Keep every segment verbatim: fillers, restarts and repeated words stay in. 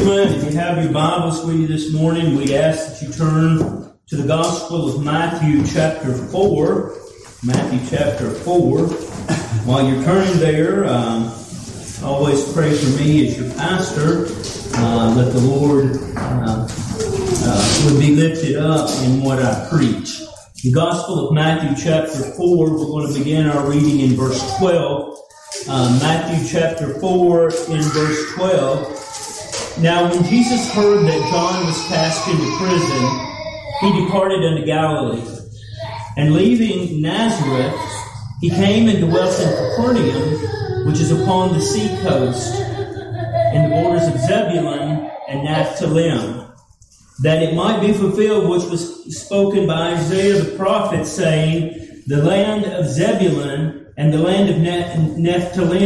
Amen. If you have your Bibles with you this morning, we ask that you turn to the Gospel of Matthew chapter four. Matthew chapter four. While you're turning there, um, always pray for me as your pastor. Uh, that the Lord uh, uh, would be lifted up in what I preach. The Gospel of Matthew chapter four, we're going to begin our reading in verse twelve. Uh, Matthew chapter four in verse twelve. Now when Jesus heard that John was cast into prison, he departed unto Galilee. And leaving Nazareth, he came and dwelt in Capernaum, which is upon the sea coast, in the borders of Zebulun and Naphtali, that it might be fulfilled which was spoken by Isaiah the prophet, saying, the land of Zebulun and the land of Naphtali,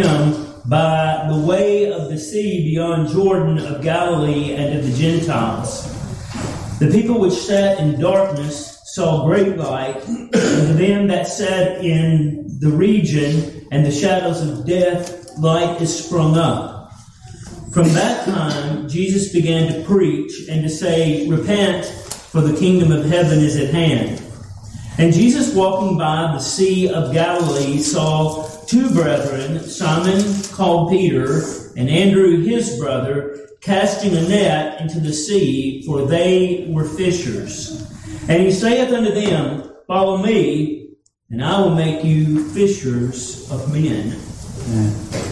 by the way of the sea beyond Jordan of Galilee and of the Gentiles. The people which sat in darkness saw great light, and to them that sat in the region and the shadows of death, light is sprung up. From that time, Jesus began to preach and to say, repent, for the kingdom of heaven is at hand. And Jesus, walking by the Sea of Galilee, saw two brethren, Simon called Peter, and Andrew his brother, casting a net into the sea, for they were fishers. And he saith unto them, follow me, and I will make you fishers of men. Amen.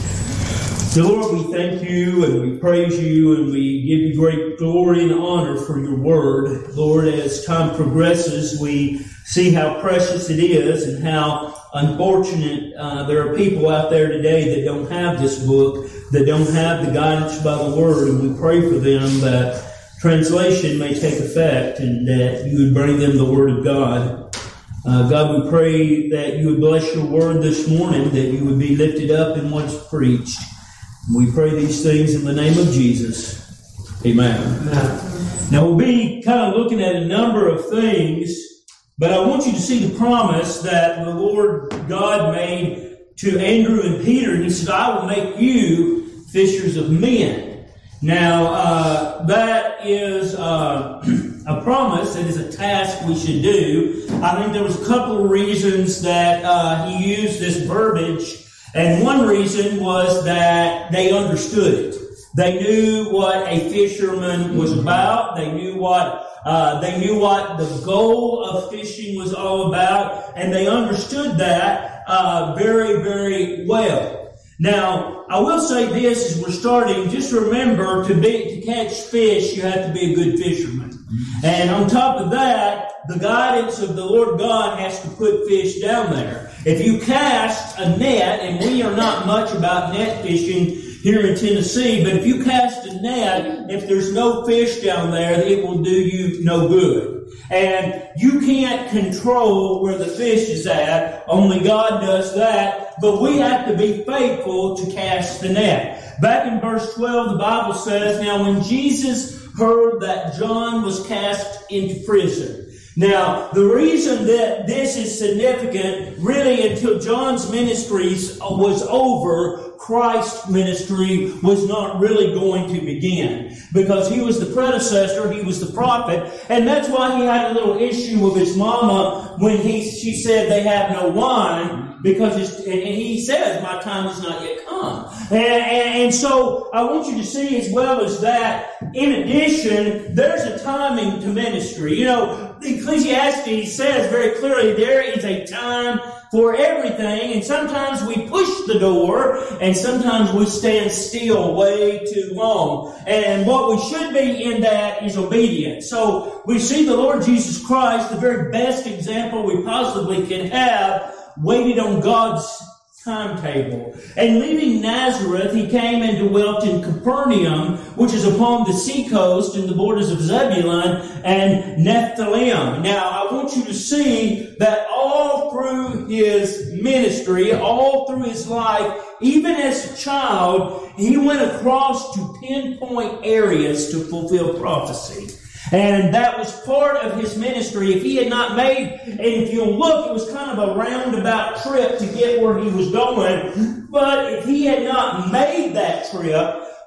So Lord, we thank you and we praise you and we give you great glory and honor for your word. Lord, as time progresses, we see how precious it is and how unfortunate uh, there are people out there today that don't have this book, that don't have the guidance by the word, and we pray for them that translation may take effect and that you would bring them the word of God. Uh, God, we pray that you would bless your word this morning, that you would be lifted up in what's preached. We pray these things in the name of Jesus. Amen. Amen. Now we'll be kind of looking at a number of things, but I want you to see the promise that the Lord God made to Andrew and Peter. And he said, I will make you fishers of men. Now, uh, that is uh, a promise. It is a task we should do. I think there was a couple of reasons that uh, he used this verbiage. And one reason was that they understood it. They knew what a fisherman was about. They knew what uh, they knew what the goal of fishing was all about, and they understood that uh, very, very well. Now, I will say this as we're starting: just remember to be to catch fish, you have to be a good fisherman. And on top of that, the guidance of the Lord God has to put fish down there. If you cast a net, and we are not much about net fishing here in Tennessee, but if you cast a net, if there's no fish down there, it will do you no good. And you can't control where the fish is at. Only God does that. But we have to be faithful to cast the net. Back in verse twelve, the Bible says, now when Jesus heard that John was cast into prison. Now, the reason that this is significant, really until John's ministry was over, Christ's ministry was not really going to begin. Because he was the predecessor, he was the prophet, and that's why he had a little issue with his mama when he she said they have no wine, because it's, and he says, my time has not yet come. And, and, and so I want you to see as well as that, in addition, there's a timing to ministry. You know, Ecclesiastes says very clearly there is a time for everything, and sometimes we push the door, and sometimes we stand still way too long. And what we should be in that is obedience. So we see the Lord Jesus Christ, the very best example we possibly can have, waited on God's timetable. And leaving Nazareth, he came and dwelt in Capernaum, which is upon the sea coast in the borders of Zebulun and Naphtali. Now, I want you to see that all through his ministry, all through his life, even as a child, he went across to pinpoint areas to fulfill prophecy. And that was part of his ministry. If he had not made, and if you'll look, it was kind of a roundabout trip to get where he was going. But if he had not made that trip,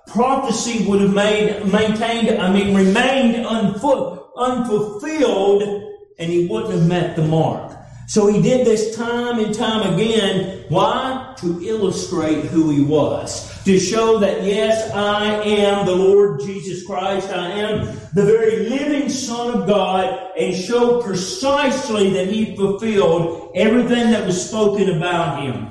prophecy would have made, maintained, I mean, remained unfu- unfulfilled, and he wouldn't have met the mark. So he did this time and time again. Why? To illustrate who he was. To show that, yes, I am the Lord Jesus Christ. I am the very living Son of God, and show precisely that he fulfilled everything that was spoken about him.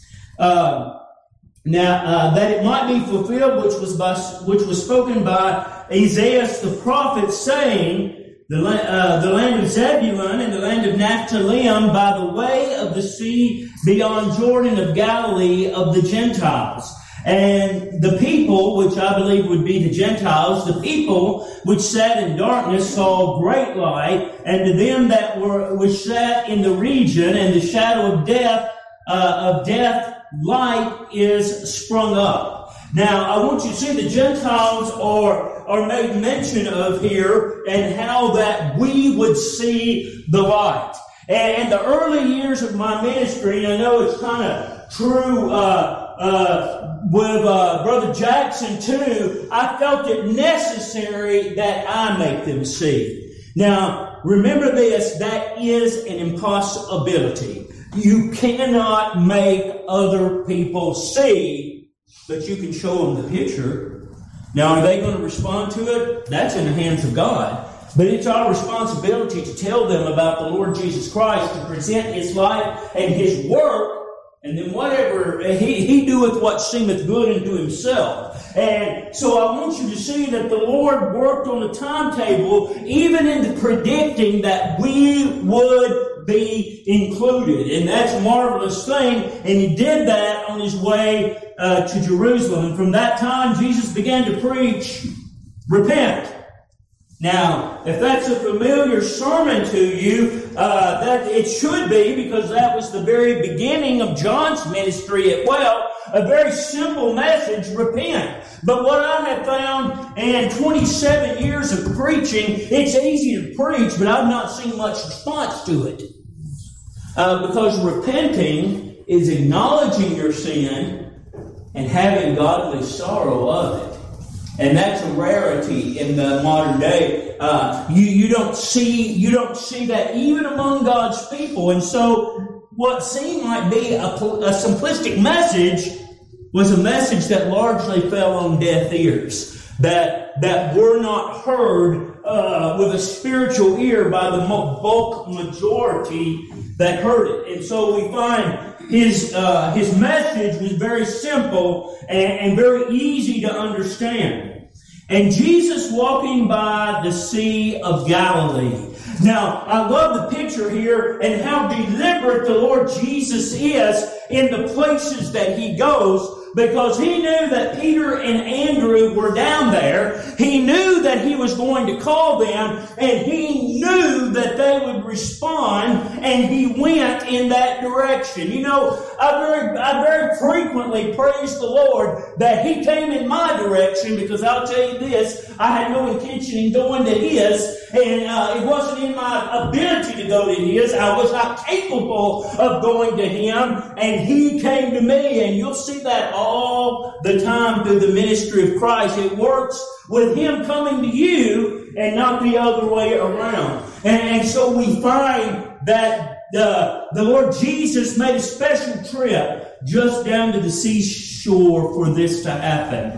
Uh, now, uh, that it might be fulfilled, which was by, which was spoken by Isaiah the prophet, saying, The, uh, the land of Zebulun and the land of Naphtali by the way of the sea beyond Jordan of Galilee of the Gentiles. And the people, which I believe would be the Gentiles, the people which sat in darkness saw great light, and to them that were which sat in the region and the shadow of death, uh, of death, light is sprung up. Now, I want you to see the Gentiles are are made mention of here, and how that we would see the light. And in the early years of my ministry, and I know it's kind of true uh, uh, with uh, Brother Jackson too, I felt it necessary that I make them see. Now, remember this, that is an impossibility. You cannot make other people see, but you can show them the picture. Now, are they going to respond to it? That's in the hands of God. But it's our responsibility to tell them about the Lord Jesus Christ, to present His life and His work, and then whatever, He, he doeth what seemeth good unto Himself. And so I want you to see that the Lord worked on a timetable, even in the predicting that we would be included. And that's a marvelous thing. And He did that on His way uh, to Jerusalem. And from that time, Jesus began to preach, repent. Now, if that's a familiar sermon to you, uh, that it should be, because that was the very beginning of John's ministry as well. A very simple message, repent. But what I have found in twenty-seven years of preaching, it's easy to preach, but I've not seen much response to it. Uh, because repenting is acknowledging your sin and having godly sorrow of it. And that's a rarity in the modern day. Uh, you, you don't see, you don't see that even among God's people. And so what seemed like be a, a simplistic message was a message that largely fell on deaf ears, that, that were not heard, uh, with a spiritual ear by the bulk majority that heard it. And so we find his, uh, his message was very simple and, and very easy to understand. And Jesus walking by the Sea of Galilee. Now, I love the picture here and how deliberate the Lord Jesus is in the places that He goes, because He knew that Peter and Andrew were down there. He knew that He was going to call them, and He knew that they would respond, and He went in that direction. You know, I very, I very frequently praise the Lord that He came in my direction, because I'll tell you this, I had no intention in going to His, and uh, it wasn't in my ability to go to His. I was not capable of going to Him, and He came to me, and you'll see that all the time through the ministry of Christ. It works with Him coming to you and not the other way around. And, and so we find that the, the Lord Jesus made a special trip just down to the seashore for this to happen.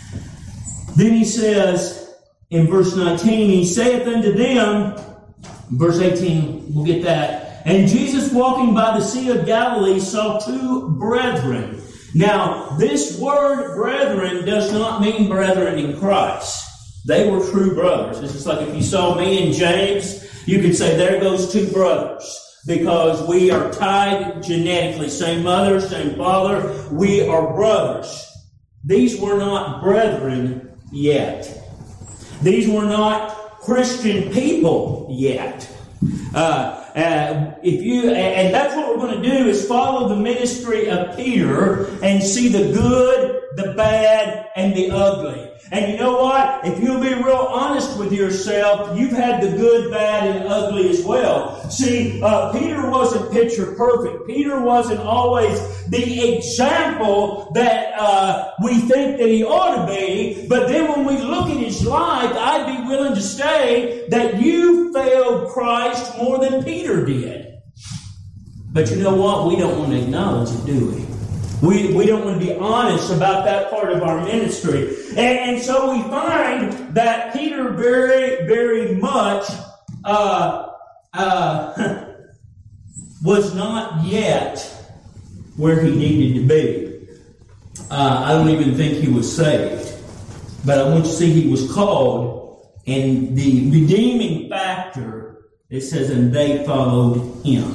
Then He says in verse nineteen, He saith unto them, verse eighteen, we'll get that. And Jesus walking by the Sea of Galilee saw two brethren. Now, this word brethren does not mean brethren in Christ. They were true brothers. It's just like if you saw me and James, you could say there goes two brothers. Because we are tied genetically. Same mother, same father. We are brothers. These were not brethren yet. These were not Christian people yet. Uh, uh, if you, and that's what we're going to do, is follow the ministry of Peter and see the good, the bad, and the ugly. And you know what? If you'll be real honest with yourself, you've had the good, bad, and ugly as well. See, uh, Peter wasn't picture perfect. Peter wasn't always the example that uh, we think that he ought to be. But then when we look at his life, I'd be willing to say that you failed Christ more than Peter did. But you know what? We don't want to acknowledge it, do we? We, we don't want to be honest about that part of our ministry. And, and so we find that Peter very, very much uh, uh, was not yet where he needed to be. Uh, I don't even think he was saved. But I want you to see he was called, and the redeeming factor, it says, and they followed him.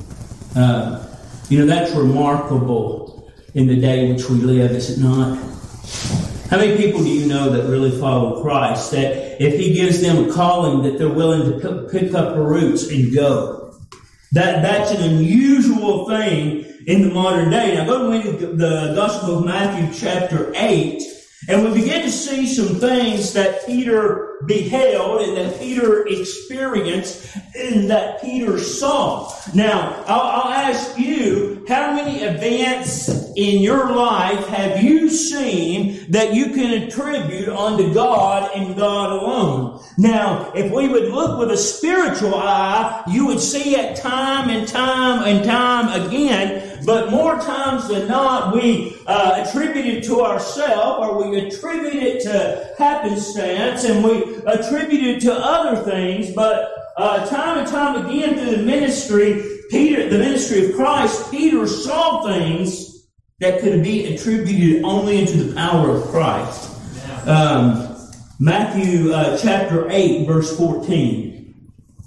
Uh, you know, that's remarkable in the day which we live, is it not? How many people do you know that really follow Christ, that if he gives them a calling, that they're willing to pick up their roots and go? That That's an unusual thing in the modern day. Now go to the Gospel of Matthew chapter eight, and we begin to see some things that Peter beheld and that Peter experienced and that Peter saw. Now, I'll, I'll ask you, how many events in your life have you seen that you can attribute unto God and God alone? Now, if we would look with a spiritual eye, you would see it time and time and time again. But more times than not, we uh, attribute it to ourselves, or we attribute it to happenstance, and we attribute it to other things. But uh, time and time again through the ministry, Peter, the ministry of Christ, Peter saw things that could be attributed only into the power of Christ. Um, Matthew uh, chapter eight, verse fourteen.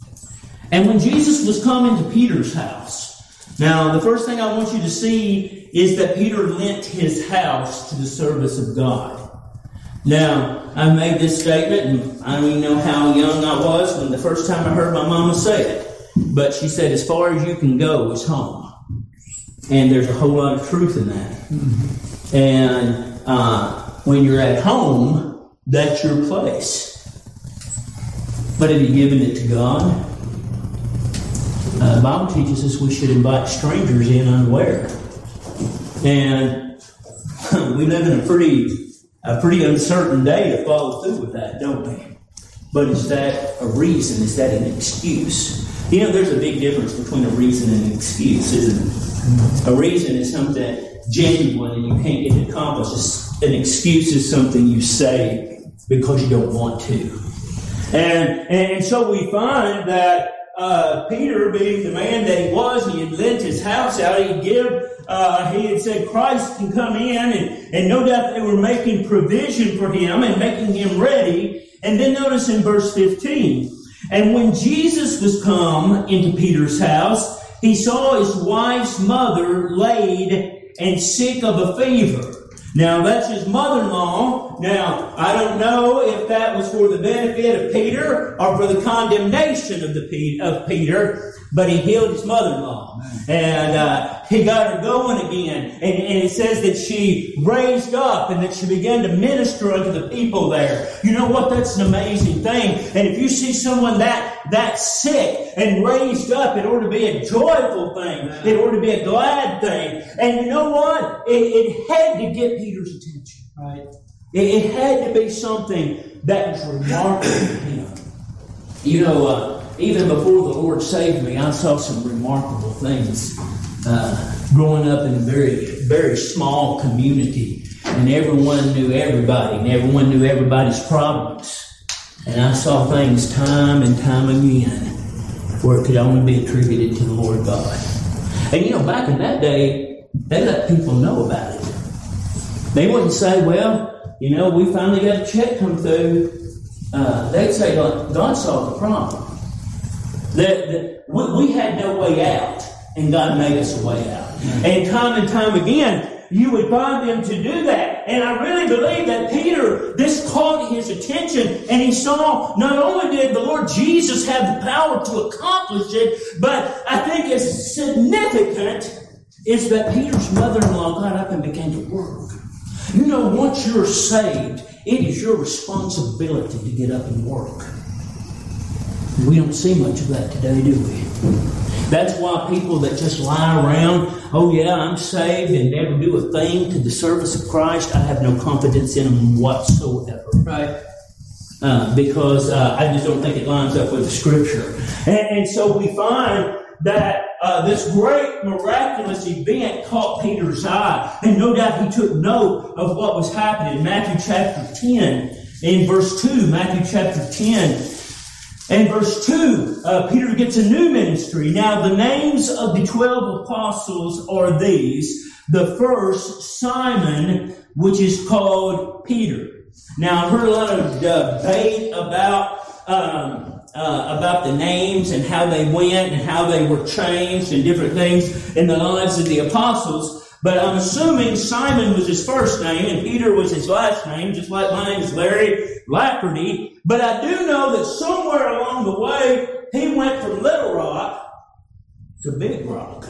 And when Jesus was coming to Peter's house, now, the first thing I want you to see is that Peter lent his house to the service of God. Now, I made this statement, and I don't even know how young I was when the first time I heard my mama say it. But she said, as far as you can go is home. And there's a whole lot of truth in that. Mm-hmm. And uh, when you're at home, that's your place. But have you given it to God? Uh, the Bible teaches us we should invite strangers in unaware. And we live in a pretty a pretty uncertain day to follow through with that, don't we? But is that a reason? Is that an excuse? You know, there's a big difference between a reason and an excuse, isn't it? A reason is something genuine and you can't get it accomplished. An excuse is something you say because you don't want to. And, and so we find that Uh, Peter, being the man that he was, he had lent his house out. He'd give, uh, he had said Christ can come in, and, and no doubt they were making provision for him and making him ready. And then notice in verse fifteen, and when Jesus was come into Peter's house, he saw his wife's mother laid and sick of a fever. Now, that's his mother-in-law. Now, I don't know if that was for the benefit of Peter or for the condemnation of the of Peter, but he healed his mother-in-law. And uh, he got her going again. And, and it says that she raised up and that she began to minister unto the people there. You know what? That's an amazing thing. And if you see someone that, that sick and raised up, it ought to be a joyful thing. It ought to be a glad thing. And you know what? It, it had to get Peter's attention. Right? It, it had to be something that was remarkable to him. You know, uh, even before the Lord saved me, I saw some remarkable things. Uh, growing up in a very, very small community, and everyone knew everybody, and everyone knew everybody's problems. And I saw things time and time again where it could only be attributed to the Lord God. And you know, back in that day, they let people know about it. They wouldn't say, well, you know, we finally got a check come through. Uh, they'd say, God solved the problem. That, that we, we had no way out, and God made us a way out. Mm-hmm. And time and time again, you would find them to do that. And I really believe that Peter, this caught his attention, and he saw not only did the Lord Jesus have the power to accomplish it, but I think as significant is that Peter's mother-in-law got up and began to work. You know, once you're saved, it is your responsibility to get up and work. We don't see much of that today, do we? That's why people that just lie around, oh yeah, I'm saved, and never do a thing to the service of Christ, I have no confidence in them whatsoever. Right. Uh, because uh, I just don't think it lines up with the Scripture. And, and so we find that uh, this great miraculous event caught Peter's eye. And no doubt he took note of what was happening. Matthew chapter ten, in verse two, Matthew chapter ten, and verse two, uh, Peter gets a new ministry. Now the names of the twelve apostles are these. The first, Simon, which is called Peter. Now, I've heard a lot of debate about um, uh, about the names and how they went and how they were changed and different things in the lives of the apostles. But I'm assuming Simon was his first name and Peter was his last name, just like my name is Larry Lafferty. But I do know that somewhere along the way, he went from Little Rock to Big Rock,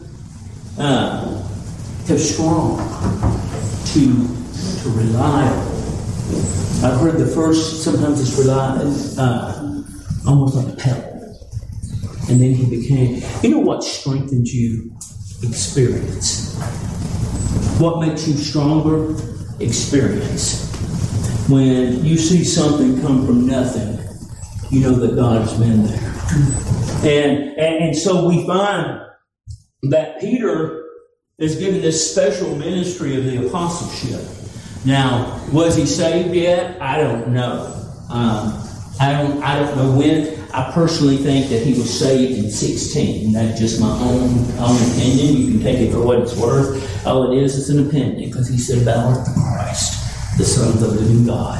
uh, to strong, to, to reliable. I've heard the first, sometimes it's reliable, uh, almost like a pebble. And then he became, you know what strengthens you? Experience. What makes you stronger? Experience. When you see something come from nothing, you know that God has been there. And, and, and so we find that Peter is given this special ministry of the apostleship. Now, was he saved yet? I don't know. Um, I don't. I don't know when. I personally think that he was saved in sixteen. That's just my own own opinion. You can take it for what it's worth. All it is is an opinion, because he said, "Thou art the Christ, the Son of the living God."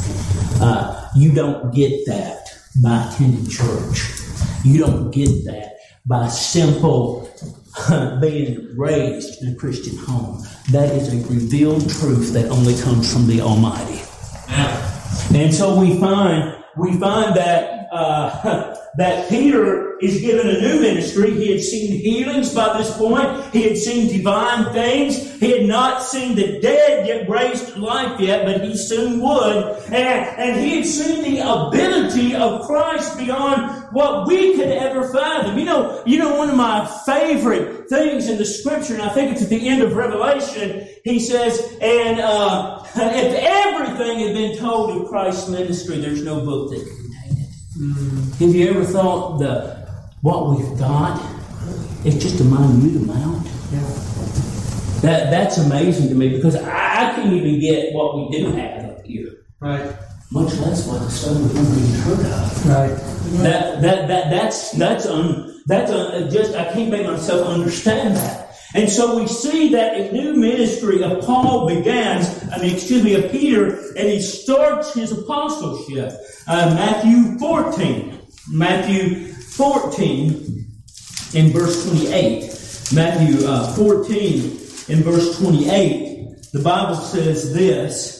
Uh, you don't get that by attending church. You don't get that by simple being raised in a Christian home. That is a revealed truth that only comes from the Almighty. And so we find we find that uh, that Peter is given a new ministry. He had seen healings by this point. He had seen divine things. He had not seen the dead get raised to life yet, but he soon would. And, and he had seen the ability of Christ beyond what we could ever fathom. You know, you know, one of my favorite things in the Scripture, and I think it's at the end of Revelation, he says, and uh, if everything had been told of Christ's ministry, there's no book that could contain it. Mm-hmm. Have you ever thought that what we've got is just a minute amount? Yeah. That that's amazing to me, because I, I can't even get what we do have up here. Right. Much less what the stuff we've never even heard of. Right. That that that that's that's un, that's un, just I can't make myself understand that. And so we see that a new ministry of Paul begins, I mean, excuse me, of Peter, and he starts his apostleship. Uh, Matthew fourteen. Matthew fourteen in verse twenty-eight. Matthew uh, fourteen in verse twenty-eight. The Bible says this.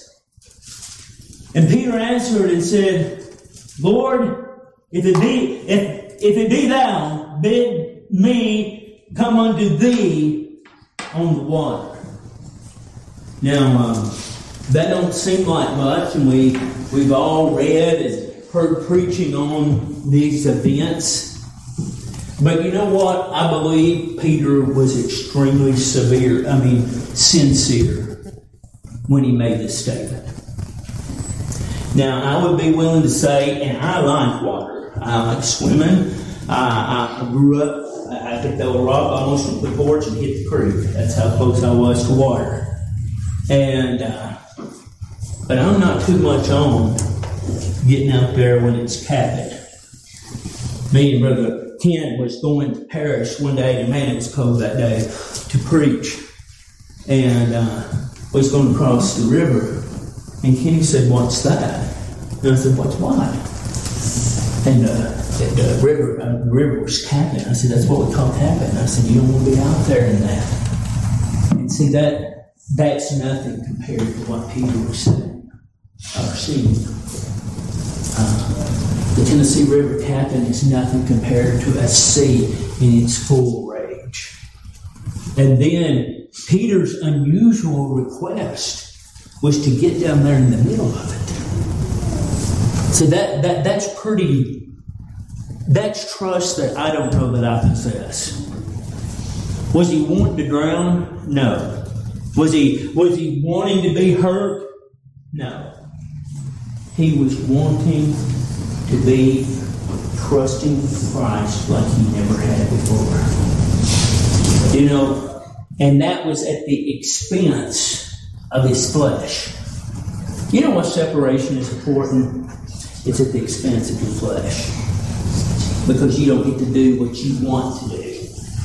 And Peter answered and said, Lord, if it be, if, if it be thou, bid me come unto thee on the water. Now, um, that don't seem like much, and we, we've all read and heard preaching on these events. But you know what? I believe Peter was extremely severe, I mean, sincere when he made this statement. Now, I would be willing to say, and I like water. I like swimming. I, I grew up, I could throw a rock almost from the porch and hit the creek. That's how close I was to water. And, uh, but I'm not too much on getting out there when it's capping. Me and Brother Ken was going to Paris one day, and man, it was cold that day, to preach. And uh, we was going to cross the river. And Kenny said, what's that? And I said, what's what? And uh, the river uh, the river was capping. I said, that's what we call capping. I said, you don't want to be out there in that. And see, that that's nothing compared to what Peter was saying, or seeing. Uh, the Tennessee River capping is nothing compared to a sea in its full rage. And then Peter's unusual request was to get down there in the middle of it. So that, that that's pretty That's trust that I don't know that I possess. Was he wanting to drown? No. Was he, was he wanting to be hurt? No. He was wanting to be trusting Christ like he never had before. You know, and that was at the expense of his flesh. You know what separation is important? It's at the expense of your flesh. Because you don't get to do what you want to do.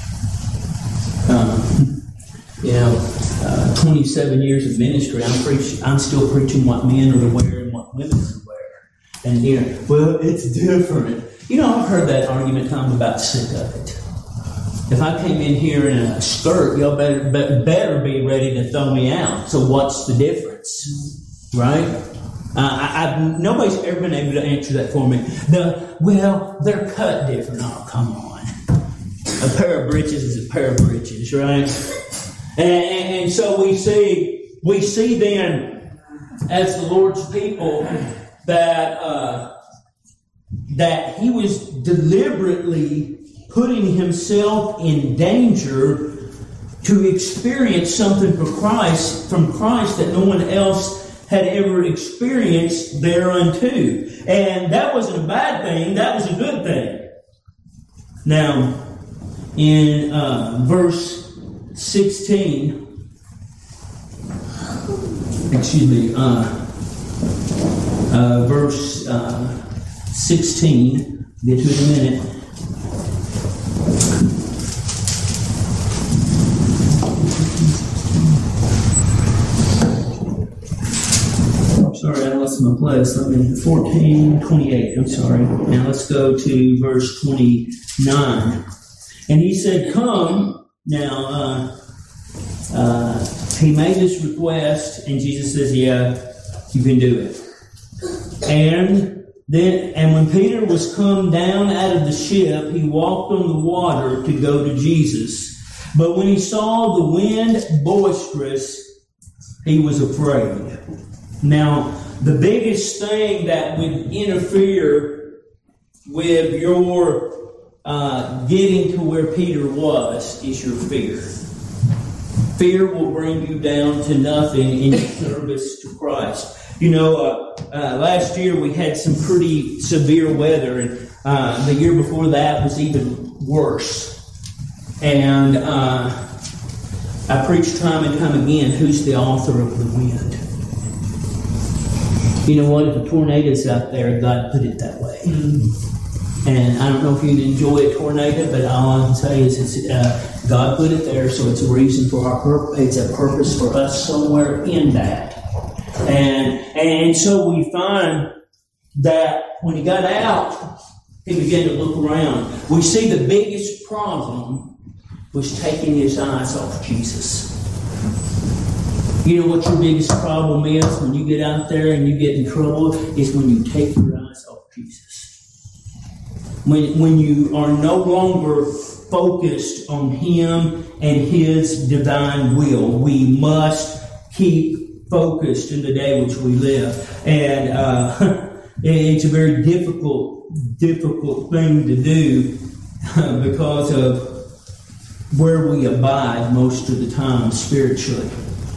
Um, you know, uh, twenty-seven years of ministry, I'm preaching, I'm still preaching what men are to wear and what women are to wear. And you know, well, it's different. You know, I've heard that argument. I'm about sick of it. If I came in here in a skirt, y'all better better be ready to throw me out. So what's the difference, right? Uh, I, I've, nobody's ever been able to answer that for me. The well, they're cut different. Oh, come on. A pair of breeches is a pair of breeches, right? And, and, and so we see, we see then, as the Lord's people, that uh, that He was deliberately putting Himself in danger to experience something for Christ, from Christ that no one else had ever experienced thereunto. And that wasn't a bad thing, that was a good thing. Now, in uh, verse sixteen, excuse me, uh, uh, verse uh, sixteen, get to it in a minute. Sorry, I lost my place. Let me, fourteen twenty-eight, I'm sorry. Now let's go to verse twenty-nine. And he said, come. Now, uh, uh, he made this request, and Jesus says, yeah, you can do it. And then, and when Peter was come down out of the ship, he walked on the water to go to Jesus. But when he saw the wind boisterous, he was afraid. Now, the biggest thing that would interfere with your uh, getting to where Peter was is your fear. Fear will bring you down to nothing in your service to Christ. You know, uh, uh, last year we had some pretty severe weather, and uh, the year before that was even worse. And uh, I preach time and time again, who's the author of the wind? You know what? If a tornado's out there, God put it that way. Mm-hmm. And I don't know if you'd enjoy a tornado, but all I can say is it's, uh, God put it there, so it's a reason for our purpose. It's a purpose for us somewhere in that. And and so we find that when he got out, he began to look around. We see the biggest problem was taking his eyes off Jesus. You know what your biggest problem is when you get out there and you get in trouble? Is when you take your eyes off Jesus. When, when you are no longer focused on Him and His divine will. We must keep focused in the day which we live. And uh, it's a very difficult, difficult thing to do because of where we abide most of the time spiritually.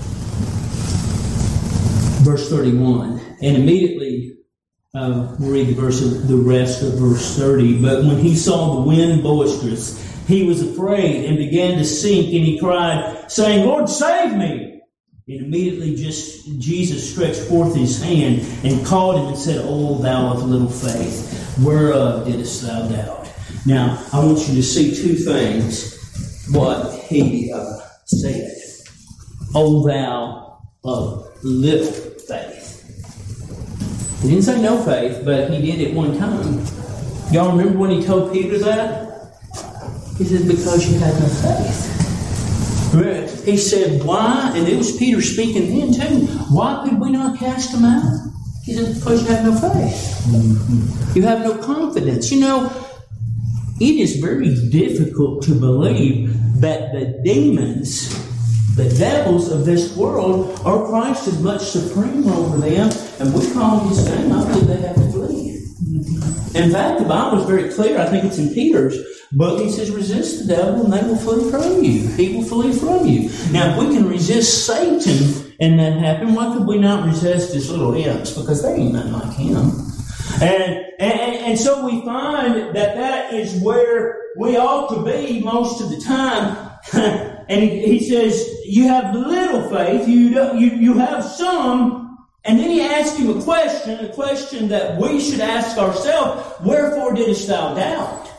Verse thirty-one, and immediately, uh, we'll read the, verse of, the rest of verse thirty. But when he saw the wind boisterous, he was afraid and began to sink, and he cried, saying, Lord, save me! And immediately just Jesus stretched forth his hand and called him and said, O thou of little faith, whereof didst thou doubt? Now, I want you to see two things, what he uh, said. O thou of little faith. He didn't say no faith, but he did it one time. Y'all remember when he told Peter that? He said, because you had no faith. He said, why? And it was Peter speaking then too. Why could we not cast them out? He said, because you have no faith. Mm-hmm. You have no confidence. You know, it is very difficult to believe that the demons, the devils of this world, are Christ as much supreme over them, and we call his name, I believe they have to flee. Mm-hmm. In fact, the Bible is very clear. I think it's in Peter's book. He says, resist the devil and they will flee from you. He will flee from you. Now, if we can resist Satan and that happen, why could we not resist his little imps? Because they ain't nothing like him. And, and, and so we find that that is where we ought to be most of the time. And he, he says, you have little faith, you, don't, you, you have some. And then he asks him a question, a question that we should ask ourselves, wherefore didst thou doubt?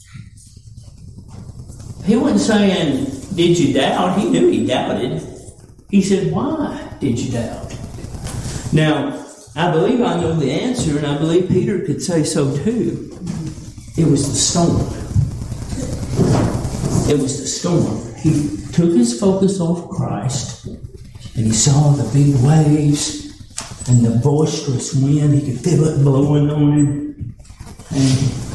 He wasn't saying, did you doubt? He knew he doubted. He said, why did you doubt? Now, I believe I know the answer, and I believe Peter could say so too. It was the storm. It was the storm. He took his focus off Christ, and he saw the big waves and the boisterous wind. He could feel it blowing on him. And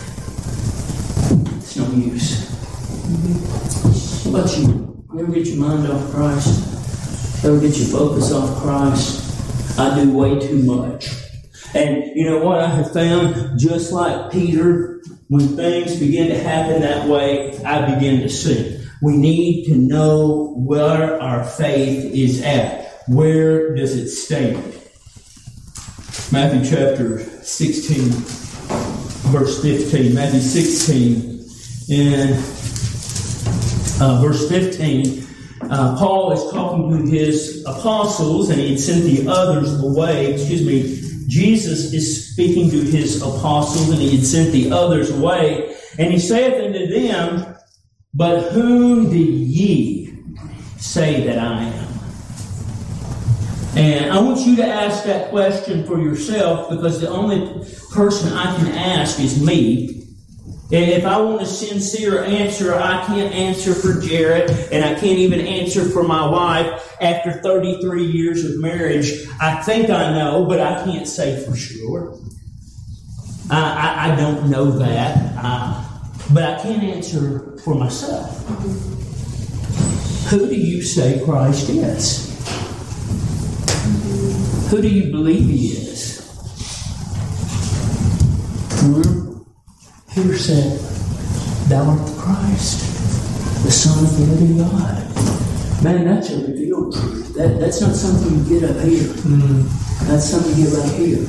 it's no use. What about you? You ever get your mind off Christ? Ever get your focus off Christ? I do way too much. And you know what I have found? Just like Peter, when things begin to happen that way, I begin to sink. We need to know where our faith is at. Where does it stand? Matthew chapter sixteen, verse fifteen. Matthew sixteen and uh, verse fifteen. Uh, Paul is talking to his apostles, and he had sent the others away. Excuse me. Jesus is speaking to his apostles, and he had sent the others away. And he saith unto them, but whom do ye say that I am? And I want you to ask that question for yourself, because the only person I can ask is me. And if I want a sincere answer, I can't answer for Jared, and I can't even answer for my wife after thirty-three years of marriage. I think I know, but I can't say for sure. I, I, I don't know that. I, but I can answer for myself. Who do you say Christ is? Who do you believe he is? Hmm? Peter said, thou art the Christ, the Son of the living God. Man, that's a revealed truth. That, that's not something you get up here. Mm. That's something you get right here.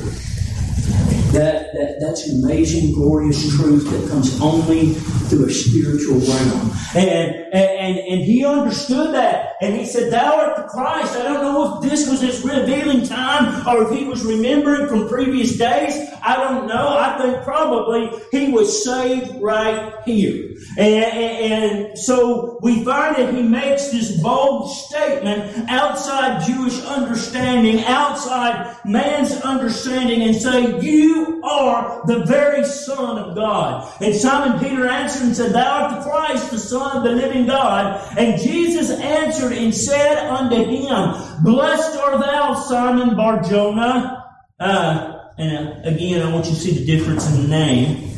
That, that that's an amazing, glorious truth that comes only through a spiritual realm. And, and, and he understood that. And he said, thou art the Christ. I don't know if this was his revealing time or if he was remembering from previous days. I don't know. I think probably he was saved right here. And, and, and so we find that he makes this bold statement outside Jewish understanding, outside man's understanding, and say, you are the very Son of God. And Simon Peter answered and said, thou art the Christ, the Son of the living God. And Jesus answered and said unto him, blessed art thou, Simon Bar-Jonah. Uh, and again, I want you to see the difference in the name.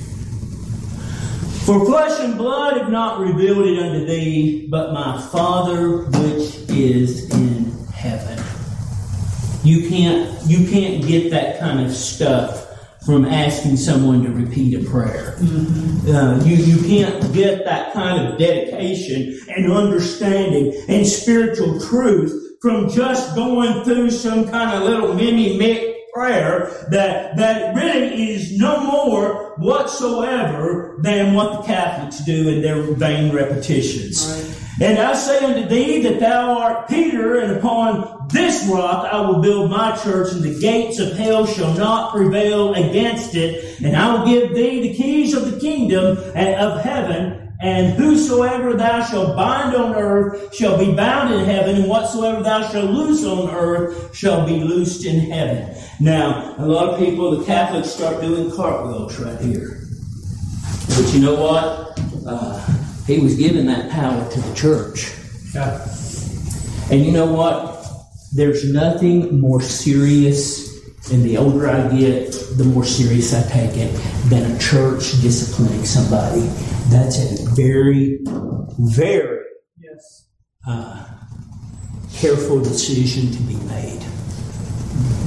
For flesh and blood have not revealed it unto thee, but my Father which is in heaven. You can't, you can't get that kind of stuff from asking someone to repeat a prayer. Mm-hmm. Uh, you, you can't get that kind of dedication and understanding and spiritual truth from just going through some kind of little mini-mic prayer that, that really is no more whatsoever than what the Catholics do in their vain repetitions. Right. And I say unto thee that thou art Peter, and upon this rock I will build my church, and the gates of hell shall not prevail against it. And I will give thee the keys of the kingdom of heaven. And whosoever thou shalt bind on earth shall be bound in heaven, and whatsoever thou shalt loose on earth shall be loosed in heaven. Now, a lot of people, the Catholics, start doing cartwheels right here. But you know what? Uh, he was giving that power to the church. Yeah. And you know what? There's nothing more serious, and the older I get, the more serious I take it, than a church disciplining somebody. That's a very, very yes. uh, careful decision to be made.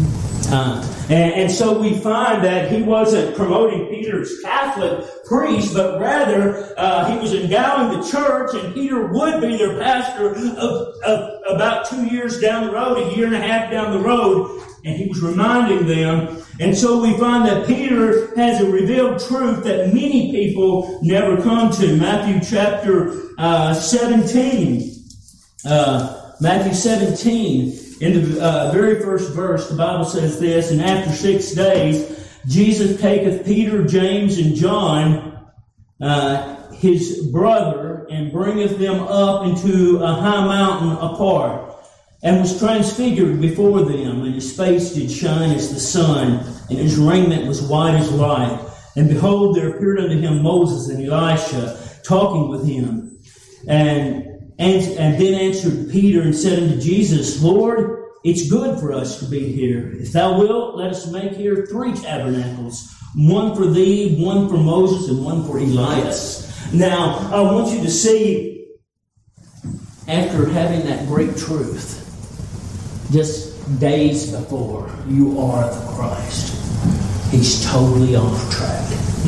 Uh, and, and so we find that he wasn't promoting Peter as Catholic priest, but rather uh, he was endowing the church, and Peter would be their pastor of, of about two years down the road, a year and a half down the road, and he was reminding them. And so we find that Peter has a revealed truth that many people never come to. Matthew chapter uh, seventeen. Uh, Matthew seventeen. In the uh, very first verse, the Bible says this, and after six days, Jesus taketh Peter, James, and John, uh, his brother, and bringeth them up into a high mountain apart, and was transfigured before them, and his face did shine as the sun, and his raiment was white as light. And behold, there appeared unto him Moses and Elisha, talking with him. And And, and then answered Peter and said unto Jesus, Lord, it's good for us to be here. If thou wilt, let us make here three tabernacles, one for thee, one for Moses, and one for Elias. Now, I want you to see, after having that great truth, just days before, you are the Christ. He's totally off track.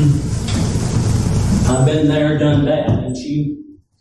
Hmm. I've been there, done that, and you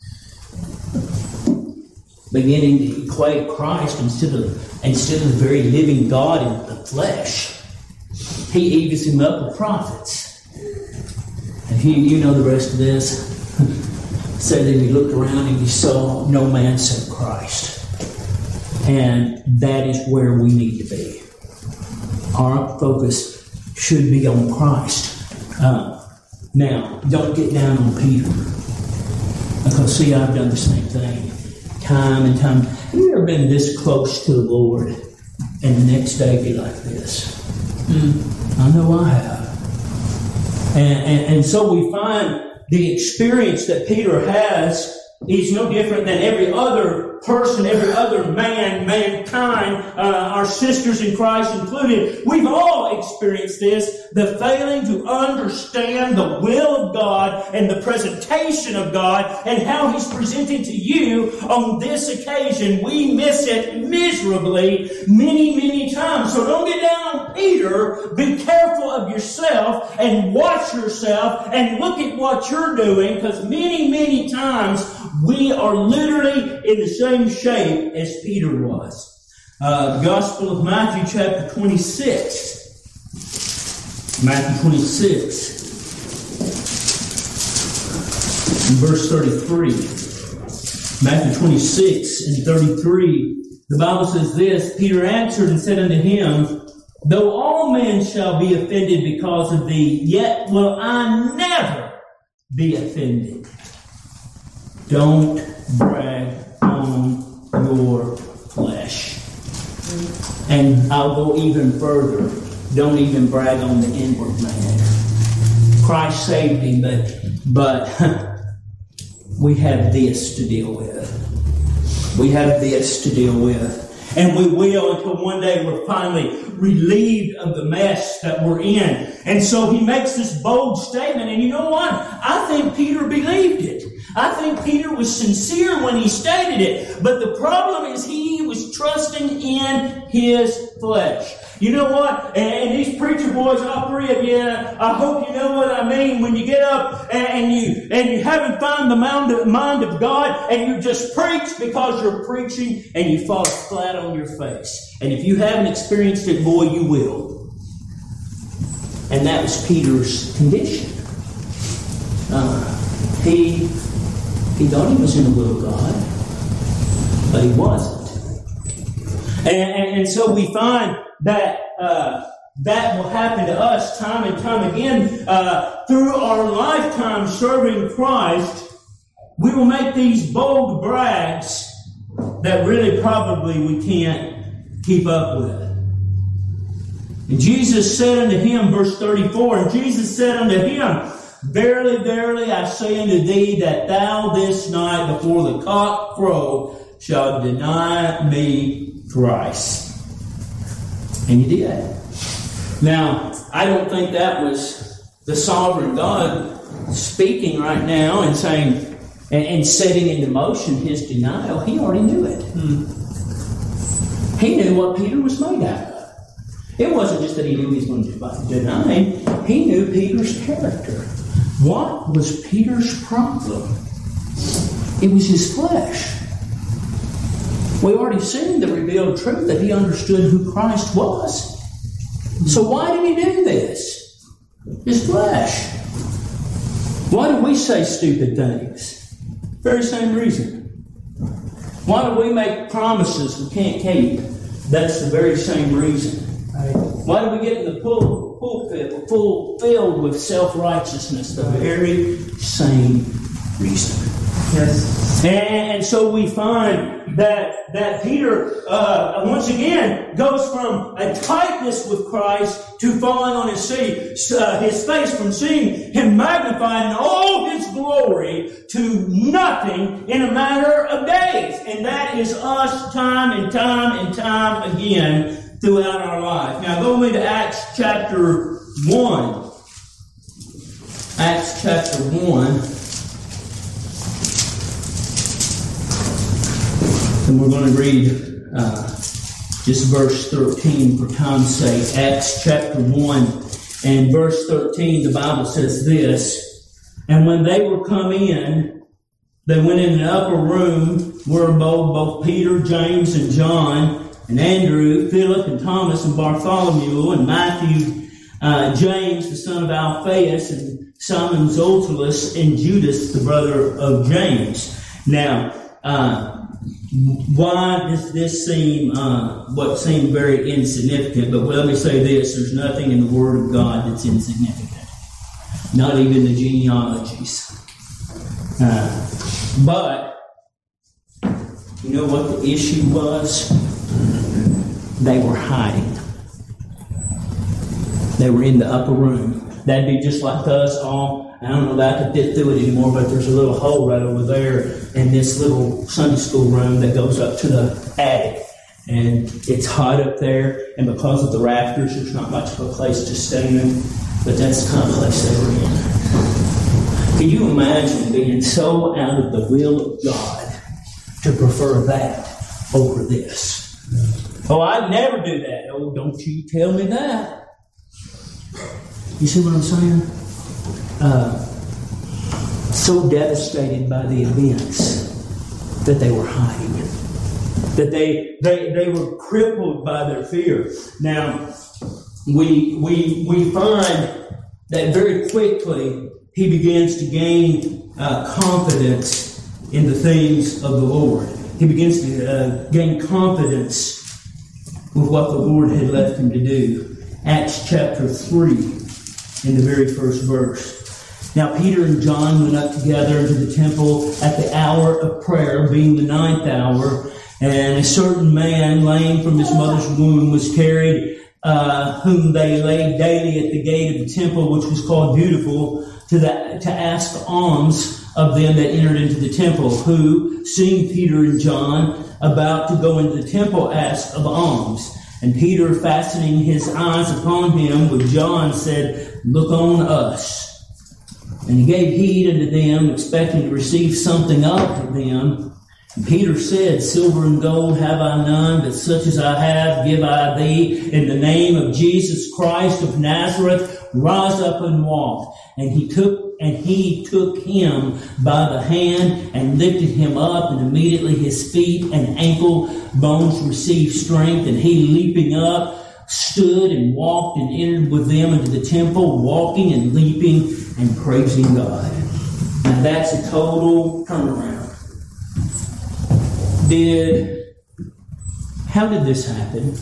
beginning to equate Christ instead of instead of the very living God in the flesh. He eaves him up with prophets. And he, you know the rest of this. Said that he looked around and he saw no man save Christ. And that is where we need to be. Our focus should be on Christ. Uh, now, don't get down on Peter. Because see, I've done the same thing. Time and time. Have you ever been this close to the Lord and the next day be like this? Mm, I know I have. And, and, and so we find the experience that Peter has is no different than every other person, every other man, mankind, uh, our sisters in Christ included. We've all experienced this, the failing to understand the will of God and the presentation of God and how He's presented to you on this occasion. We miss it miserably many, many times. So don't get down on Peter. Be careful of yourself and watch yourself and look at what you're doing, because many, many times we are literally in the same shape as Peter was. Uh, the Gospel of Matthew chapter twenty-six. Matthew twenty-six. And verse thirty-three. Matthew twenty-six and thirty-three. The Bible says this, Peter answered and said unto him, Though all men shall be offended because of thee, yet will I never be offended. Don't brag on your flesh. And I'll go even further. Don't even brag on the inward man. Christ saved him, but, but we have this to deal with. We have this to deal with. And we will until one day we're finally relieved of the mess that we're in. And so he makes this bold statement. And you know what? I think Peter believed it. I think Peter was sincere when he stated it. But the problem is he was trusting in his flesh. You know what? And these preacher boys, all three of you, I hope you know what I mean. When you get up and you and you haven't found the mind of God and you just preach because you're preaching and you fall flat on your face. And if you haven't experienced it, boy, you will. And that was Peter's condition. Uh, he he thought he was in the will of God, but he wasn't. And, and, and so we find that uh, that will happen to us time and time again. Uh, through our lifetime serving Christ, we will make these bold brags that really probably we can't keep up with. And Jesus said unto him, verse thirty-four, and Jesus said unto him, Verily, verily, I say unto thee, that thou this night before the cock crow shalt deny me thrice. And he did. Now, I don't think that was the sovereign God speaking right now and saying, and, and setting into motion his denial. He already knew it. Hmm. He knew what Peter was made out of. It wasn't just that he knew he was going to deny him. He knew Peter's character. What was Peter's problem? It was his flesh. We already seen the revealed truth that he understood who Christ was. So why did he do this? His flesh. Why do we say stupid things? Very same reason. Why do we make promises we can't keep? That's the very same reason. Why do we get in the pul- pulpit full filled with self-righteousness? The very same reason. Yes. And, and so we find that that Peter, uh, once again, goes from a tightness with Christ to falling on his, see, uh, his face, from seeing him magnified in all his glory to nothing in a matter of days. And that is us time and time and time again throughout our life. Now go with me to Acts chapter one. Acts chapter one. And we're going to read uh, just verse thirteen for time's sake. Acts chapter one and verse thirteen, the Bible says this: "And when they were come in, they went in an upper room where both, both Peter, James, and John, and Andrew, Philip, and Thomas, and Bartholomew, and Matthew, uh, James, the son of Alphaeus, and Simon Zoltalus, and Judas, the brother of James." Now, uh, why does this seem, uh, what seemed very insignificant? But let me say this, there's nothing in the Word of God that's insignificant. Not even the genealogies. Uh, but, you know what the issue was? They were hiding. They were in the upper room. That'd be just like us all. I don't know that I could fit through it anymore, but there's a little hole right over there in this little Sunday school room that goes up to the attic. And it's hot up there, and because of the rafters, there's not much of a place to stand. But that's the kind of place they were in. Can you imagine being so out of the will of God to prefer that over this? Oh, I'd never do that. Oh, don't you tell me that. You see what I'm saying? Uh, so devastated by the events that they were hiding. That they, they, they were crippled by their fear. Now, we, we, we find that very quickly he begins to gain uh, confidence in the things of the Lord. He begins to uh, gain confidence with what the Lord had left him to do. Acts chapter three, in the very first verse. "Now Peter and John went up together into the temple at the hour of prayer, being the ninth hour, and a certain man, lame from his mother's womb, was carried, uh, whom they laid daily at the gate of the temple, which was called Beautiful, to the, to ask alms of them that entered into the temple, who, seeing Peter and John about to go into the temple, asked of alms. And Peter, fastening his eyes upon him with John, said, Look on us. And he gave heed unto them, expecting to receive something of them. And Peter said, Silver and gold have I none, but such as I have give I thee. In the name of Jesus Christ of Nazareth, rise up and walk. And he took and he took him by the hand and lifted him up, and immediately his feet and ankle bones received strength. And he, leaping up, stood and walked and entered with them into the temple, walking and leaping and praising God. Now that's a total turnaround. Did, how did this happen?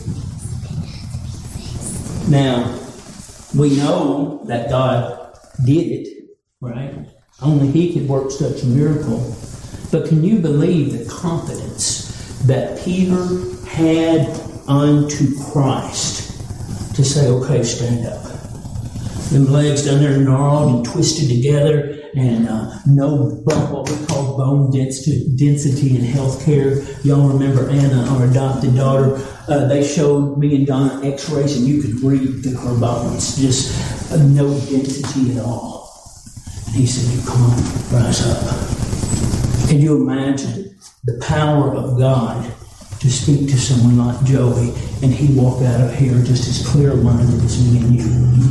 Now, we know that God did it, right? Only He could work such a miracle. But can you believe the confidence that Peter had unto Christ to say, okay, stand up. Them legs down there gnarled and twisted together, and uh, no bone, what we call bone density, density in healthcare. Y'all remember Anna, our adopted daughter? Uh, they showed me and Donna x-rays, and you could read through her bones. Just uh, no density at all. And he said, you come on, rise up. Can you imagine the power of God to speak to someone like Joey, and he walked out of here just as clear-minded as me and you.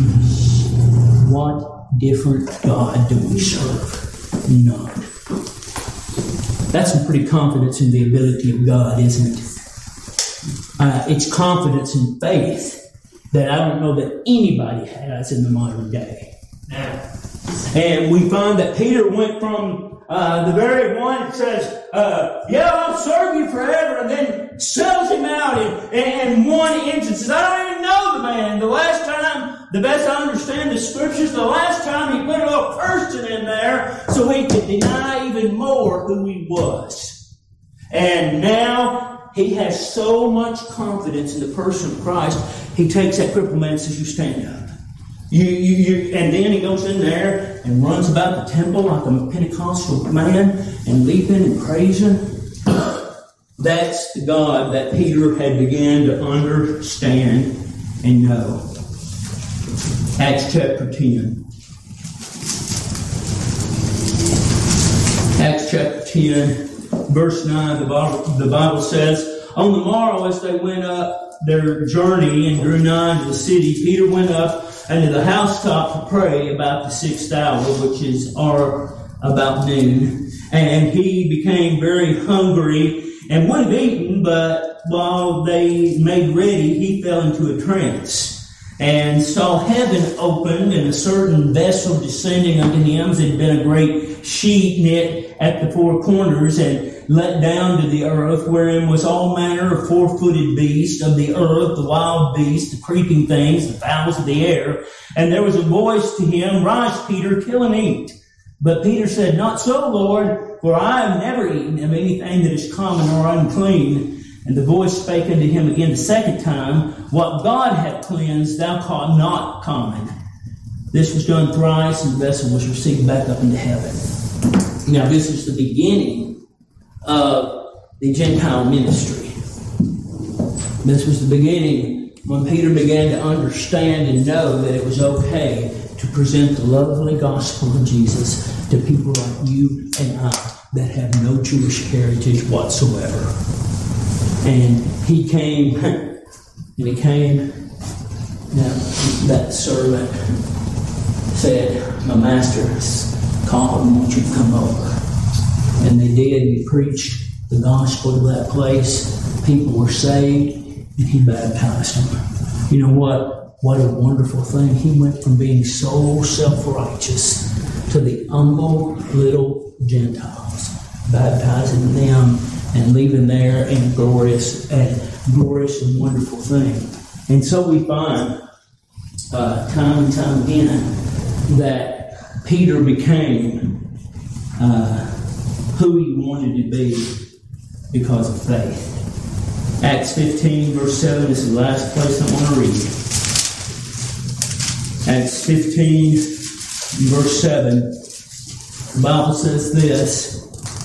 What different God do we serve? None. That's some pretty confidence in the ability of God, isn't it? Uh, it's confidence in faith that I don't know that anybody has in the modern day. And we find that Peter went from uh, the very one that says, uh, yeah, I'll serve you forever, and then sells him out in, in one instance. I don't even know the man. The last time, the best I understand the scriptures, the last time he put a little person in there so he could deny even more who he was. And now he has so much confidence in the person of Christ, he takes that crippled man and says, you stand up. You, you, you, and then he goes in there and runs about the temple like a Pentecostal man and leaping and praising. That's the God that Peter had begun to understand and know. Acts chapter ten. Acts chapter ten, verse nine, the Bible, the Bible says, on the morrow as they went up their journey and drew nigh to the city, Peter went up unto the housetop to pray about the sixth hour, which is or about noon. And he became very hungry and would have eaten, but while they made ready, he fell into a trance and saw heaven opened and a certain vessel descending unto him. There had been a great sheet knit at the four corners and let down to the earth, wherein was all manner of four-footed beasts of the earth, the wild beasts, the creeping things, the fowls of the air. And there was a voice to him, rise, Peter, kill and eat. But Peter said, not so, Lord, for I have never eaten of anything that is common or unclean. And the voice spake unto him again the second time, what God hath cleansed, thou call not common. This was done thrice, and the vessel was received back up into heaven. Now, this is the beginning of the Gentile ministry. This was the beginning when Peter began to understand and know that it was okay to present the lovely gospel of Jesus to people like you and I that have no Jewish heritage whatsoever. And he came, and he came, now that servant said, my master has called and wants you to come over. And they did. He preached the gospel to that place. People were saved, and he baptized them. You know what? What a wonderful thing. He went from being so self-righteous to the humble little Gentiles, baptizing them and leaving there in a glorious and glorious and wonderful thing. And so we find uh, time and time again that Peter became uh, who he wanted to be because of faith. Acts fifteen, verse seven is the last place I want to read. Acts fifteen, verse seven. The Bible says this,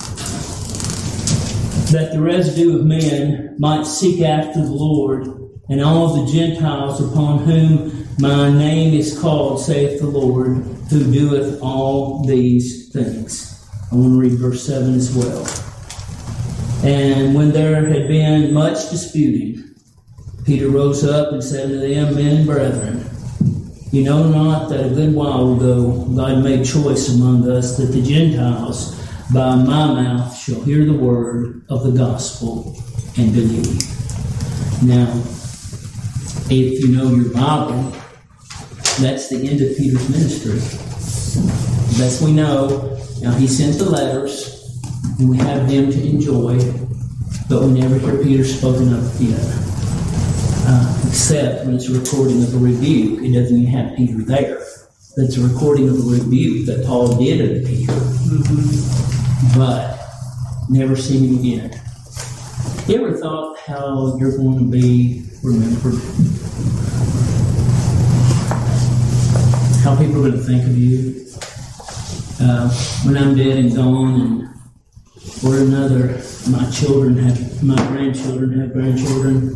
that the residue of men might seek after the Lord, and all the Gentiles upon whom my name is called, saith the Lord, who doeth all these things. I want to read verse seven as well. And when there had been much disputing, Peter rose up and said to them, men and brethren, you know not that a good while ago God made choice among us that the Gentiles by my mouth shall hear the word of the gospel and believe. Now, if you know your Bible, that's the end of Peter's ministry. Best we know. Now, he sent the letters, and we have them to enjoy, but we never hear Peter spoken of again. Uh, except when it's a recording of a rebuke. It doesn't even have Peter there. That's a recording of a rebuke that Paul did of Peter. Mm-hmm. But never seen him again. You ever thought how you're going to be remembered? How people are going to think of you? Uh, when I'm dead and gone, and or another, my children have, my grandchildren have grandchildren,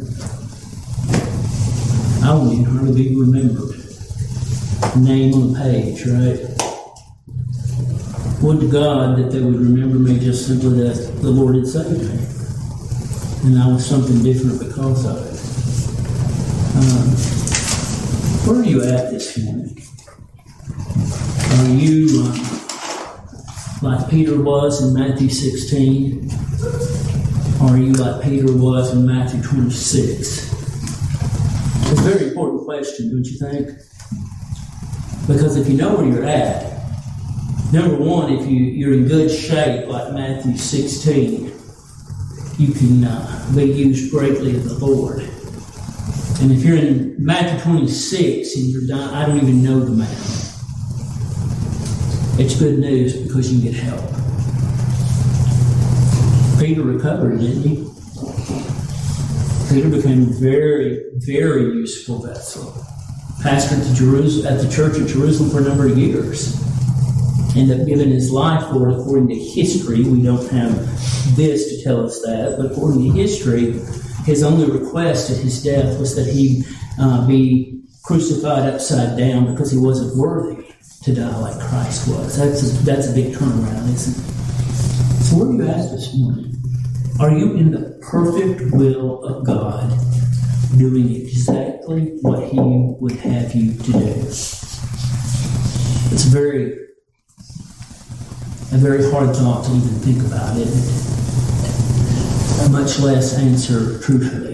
I won't even hardly be remembered. Name on the page, right? Would to God that they would remember me just simply that the Lord had saved me. and I was something different because of it. Um, where are you at this morning? Are you um, like Peter was in Matthew sixteen? Or are you like Peter was in Matthew twenty-six? It's a very important question, don't you think? Because if you know where you're at, number one, if you, you're in good shape like Matthew sixteen, you can uh, be used greatly of the Lord. And if you're in Matthew twenty-six and you're done, I don't even know the man. It's good news because you can get help. Peter recovered, didn't he? Peter became a very, very useful vessel. Pastored to Jerusalem, at the church at Jerusalem for a number of years. Ended up giving his life for it according to history. We don't have this to tell us that, but according to history, his only request at his death was that he uh, be crucified upside down because he wasn't worthy to die like Christ was. That's a, that's a big turnaround, isn't it? So where are you at this morning? Are you in the perfect will of God, doing exactly what He would have you to do? It's very, a very hard thought to even think about, isn't it? Much less answer truthfully.